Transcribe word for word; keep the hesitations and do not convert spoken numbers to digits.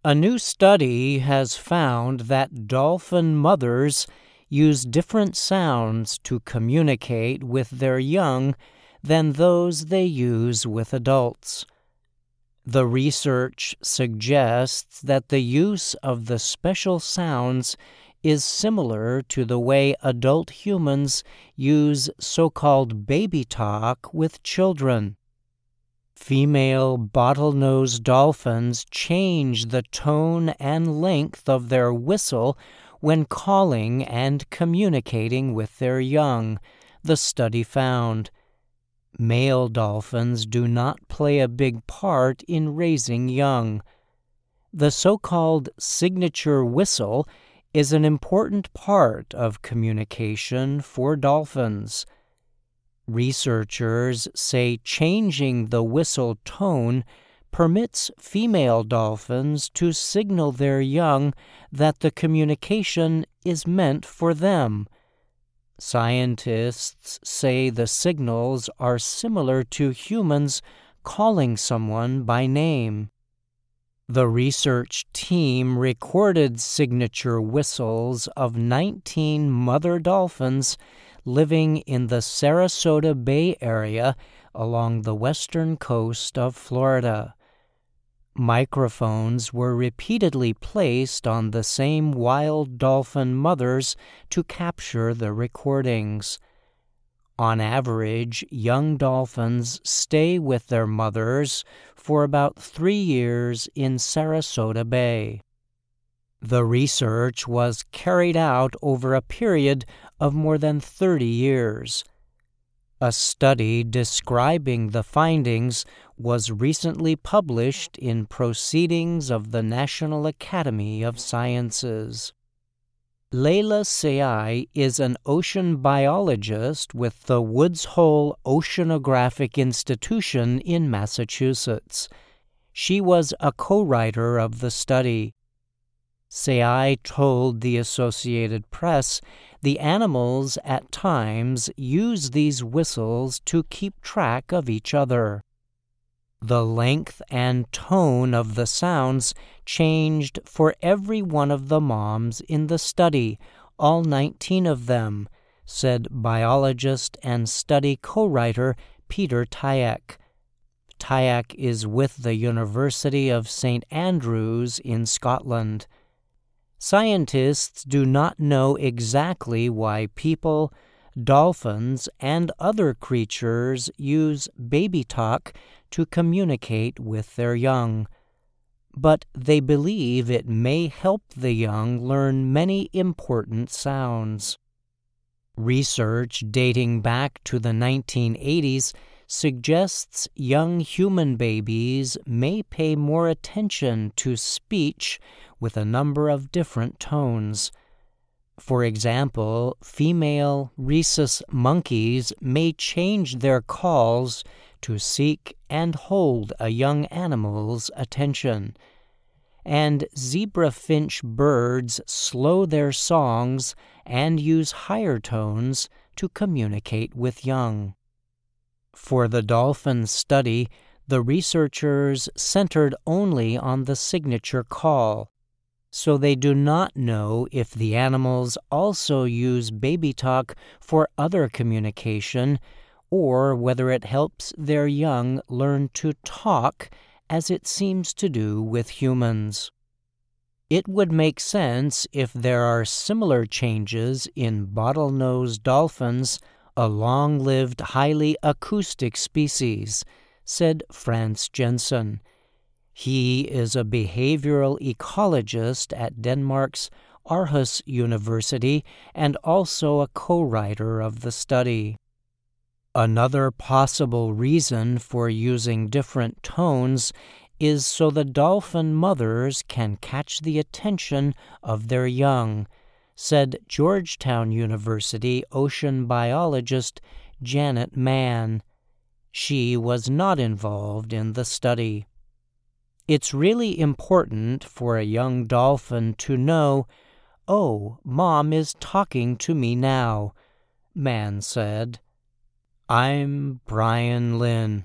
A new study has found that dolphin mothers use different sounds to communicate with their young than those they use with adults. The research suggests that the use of the special sounds is similar to the way adult humans use so-called baby talk with children. Female bottlenose dolphins change the tone and length of their whistle when calling and communicating with their young, the study found. Male dolphins do not play a big part in raising young. The so-called signature whistle is an important part of communication for dolphins. Researchers say changing the whistle tone permits female dolphins to signal their young that the communication is meant for them. Scientists say the signals are similar to humans calling someone by name. The research team recorded signature whistles of nineteen mother dolphins living in the Sarasota Bay area along the western coast of Florida. Microphones were repeatedly placed on the same wild dolphin mothers to capture the recordings. On average, young dolphins stay with their mothers for about three years in Sarasota Bay. The research was carried out over a period of more than thirty years. A study describing the findings was recently published in Proceedings of the National Academy of Sciences. Leila Sayai is an ocean biologist with the Woods Hole Oceanographic Institution in Massachusetts. She was a co-writer of the study. Sayai told the Associated Press the animals at times use these whistles to keep track of each other. The length and tone of the sounds changed for every one of the moms in the study, all nineteen of them, said biologist and study co-writer Peter Tyack. Tyack is with the University of Saint Andrews in Scotland. Scientists do not know exactly why people, dolphins, and other creatures use baby talk to communicate with their young, but they believe it may help the young learn many important sounds. Research dating back to the nineteen eighties suggests young human babies may pay more attention to speech with a number of different tones. For example, female rhesus monkeys may change their calls to seek and hold a young animal's attention, and zebra finch birds slow their songs and use higher tones to communicate with young. For the dolphin study, the researchers centered only on the signature call, so they do not know if the animals also use baby talk for other communication or whether it helps their young learn to talk as it seems to do with humans. It would make sense if there are similar changes in bottlenose dolphins, a long-lived, highly acoustic species, said Frans Jensen. He is a behavioral ecologist at Denmark's Aarhus University and also a co-writer of the study. Another possible reason for using different tones is so the dolphin mothers can catch the attention of their young, said Georgetown University ocean biologist Janet Mann. She was not involved in the study. It's really important for a young dolphin to know, "Oh, Mom is talking to me now," Mann said. I'm Brian Lynn.